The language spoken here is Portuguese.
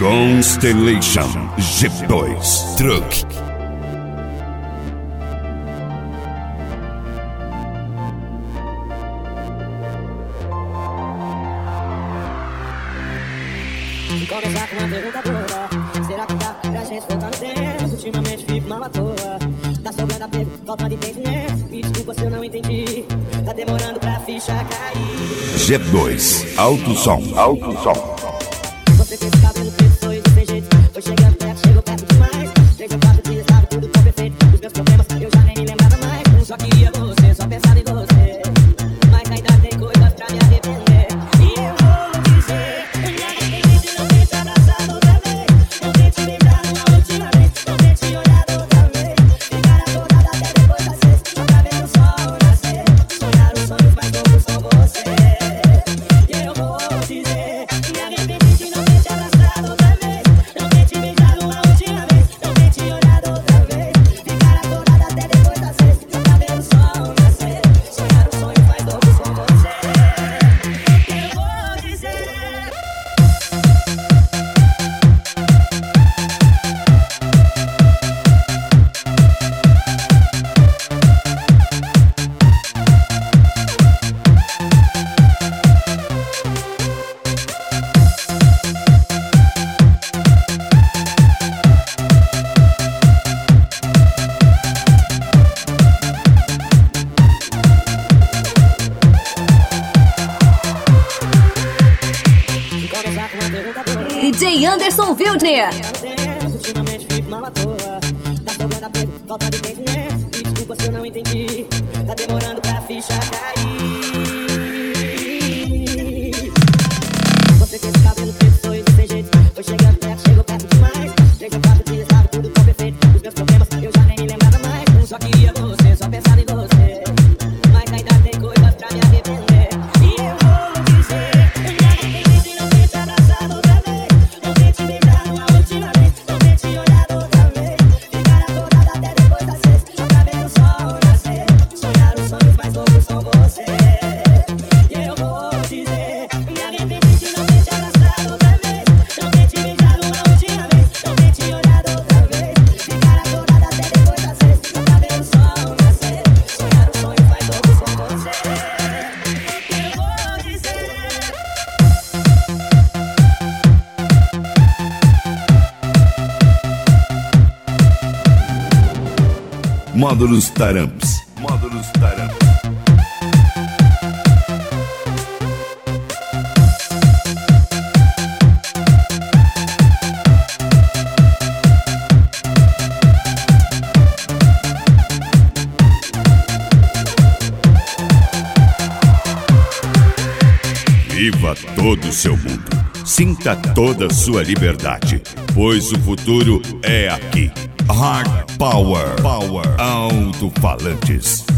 Constellation G2 Truck. Começar com uma pergunta boa. Será que dá pra gente voltar no tempo? Ultimamente fico mal à toa. Tá sobrando apego, falta de entendimento. Me desculpa se eu não entendi. Tá demorando pra ficha cair. G2 Alto Som. Você fez cabelo preto, sorriso sem jeito. Foi chegando perto, chegou perto demais. 3 ou 4 dias, tava tudo tão perfeito. Os meus problemas eu já nem me lembrava mais. Não só queria você, só pensava em você. Mas ainda tem coisas pra me arrepender. E eu vou dizer, eu me arrependi de não ter te abraçado outra vez. Não ter te beijado uma última vez. Não ter te olhado outra vez. Ficar acordada até depois das 6. Só pra ver o sol nascer. Sonhar os sonhos mais loucos com você. E eu vou dizer, me arrependi de não ter te abraçado outra vez. Não ter te beijado uma última vez. Não ter te olhado outra vez. Ficar acordada até depois das 6. Só pra ver o sol nascer. Sonhar os sonhos mais loucos com você. Eu vou dizer. Começar com uma pergunta boa. DJ Anderson Wildner. Ultimamente fico mal à toa. Tá sobrando apego, falta de entendimento. Me desculpa se eu não entendi. Tá demorando pra ficha cair. Você fez cabelo preto, sorriso sem jeito. Foi chegando perto, chegou perto demais. 3 ou 4 dias, tava tudo tão perfeito. Os meus problemas eu já nem me lembrava mais. Eu só queria você, só pensava em você. Mas ainda tem coisas pra me arrepender. E eu vou dizer, eu me arrependi de não ter te abraçado outra vez. Não ter te beijado uma última vez. Não ter te olhado outra vez. Ficar acordada até depois das 6. Só pra ver o sol nascer. Sonhar os sonhos mais loucos com você. E eu vou dizer, me arrependi de não ter te abraçado outra vez. Não ter te beijado uma última vez. Não ter te olhado outra vez. Ficar acordada até depois das 6. Só pra ver o sol nascer. Sonhar os sonhos mais loucos com você. Eu vou dizer. Módulos Taramps. Viva todo o seu mundo. Sinta toda a sua liberdade, pois o futuro é aqui. Hard Power Alto-Falantes.